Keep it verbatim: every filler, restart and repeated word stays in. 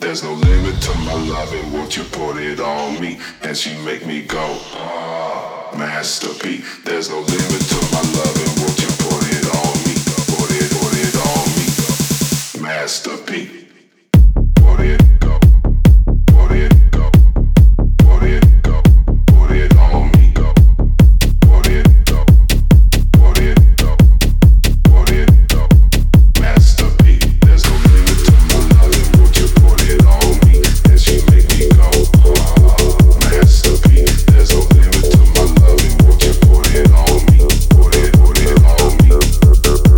There's no limit to my loving, won't you put it on me? And she make me go, ah, masterpiece. There's no limit to my loving, won't